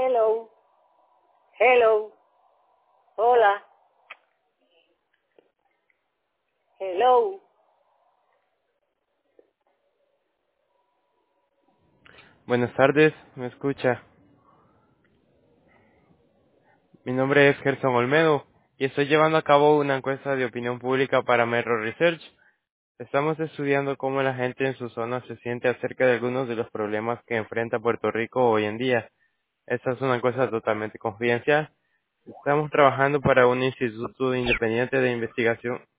Hello, hello, hola, hello. Buenas tardes, me escucha. Mi nombre es Gerson Olmedo y estoy llevando a cabo una encuesta de opinión pública para Merro Research. Estamos estudiando cómo la gente en su zona se siente acerca de algunos de los problemas que enfrenta Puerto Rico hoy en día. Esta es una encuesta totalmente confidencial. Estamos trabajando para un instituto independiente de investigación